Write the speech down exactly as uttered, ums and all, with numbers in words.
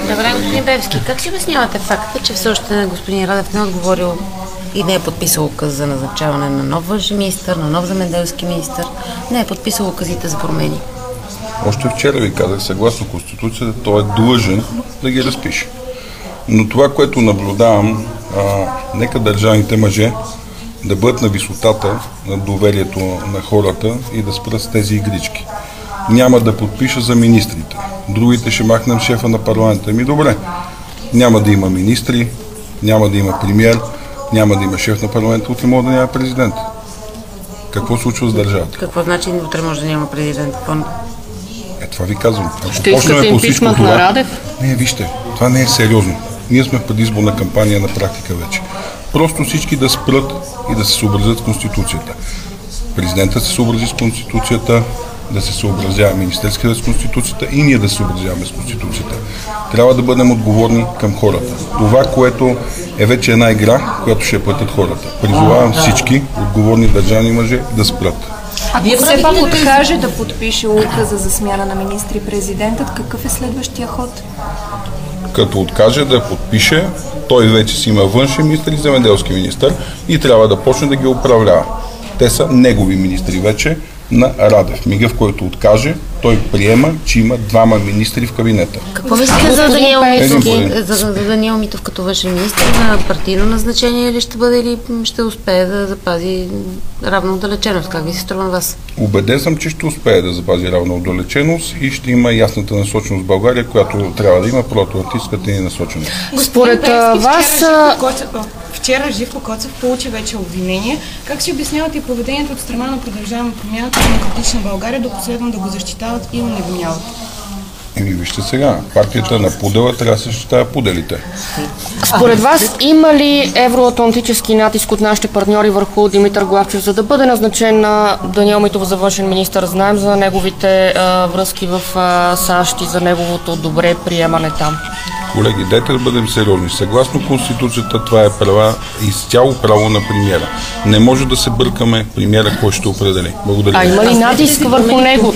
Добре, господин Пеевски, как си обяснявате факта, че все още господин Радев не е отговорил и не е подписал указ за назначаване на нов външен министър, на нов земеделски министър, не е подписал указите за промени? Още вчера ви казах, съгласно Конституцията, той е длъжен да ги разпише. Но това, което наблюдавам, а, нека държавните мъже да бъдат на висотата на доверието на хората и да спрат с тези игрички. Няма да подпиша за министрите. Другите ще махнем шефа на парламента. Ми добре, няма да има министри, няма да има премиер, няма да има шеф на парламента, утре може да няма президент. Какво случва с държавата? Какво значи утре може да няма президент? Е, това ви казвам. Ако ще искате импичмент на Радев? Не, вижте, това не е сериозно. Ние сме в предизборна кампания на практика вече. Просто всички да спрат и да се съобразят с Конституцията. Президентът се съобрази с Конституцията, да се съобразява Министерският с Конституцията и ние да се съобразяваме с Конституцията. Трябва да бъдем отговорни към хората. Това, което е вече една игра, която ще платят хората. Призовавам всички отговорни държавни мъже да спрат. А вие все пак откаже да подпише указа за смяна на министри президентът, какъв е следващия ход? Като откаже да подпише, той вече си има външен министър и земеделски министър и трябва да почне да ги управлява. Те са негови министри вече на Радев. Мига, в който откаже, той приема, че има двама министри в кабинета. Какво мислите за Даниел Митов, за, за Даниел Митов като външен министър? На партийно назначение ли ще бъде или ще успее да запази равна отдалеченост? Как ви се струва на вас? Убеден съм, че ще успее да запази равна отдалеченост и ще има ясната насоченост в България, която трябва да има проатлантическата ни насоченост. Според вас... Вчера Живко Коцев получи вече обвинение. Как си обяснявате поведението от страна на Продължаваме промяната в Демократична България до последно да го защитават и оневиняват? Еми вижте сега, партията на пудела трябва да се защитава пуделите. Според вас има ли евроатлантически натиск от нашите партньори върху Димитър Главчев, за да бъде назначен на Даниел Митов за външен министър? Знаем за неговите а, връзки в а, САЩ и за неговото добре приемане там. Колеги, дайте да бъдем сериозни. Съгласно Конституцията, това е права, изцяло право на премиера. Не може да се бъркаме премиера, кой ще определи. Благодаря. А има ли натиск върху него?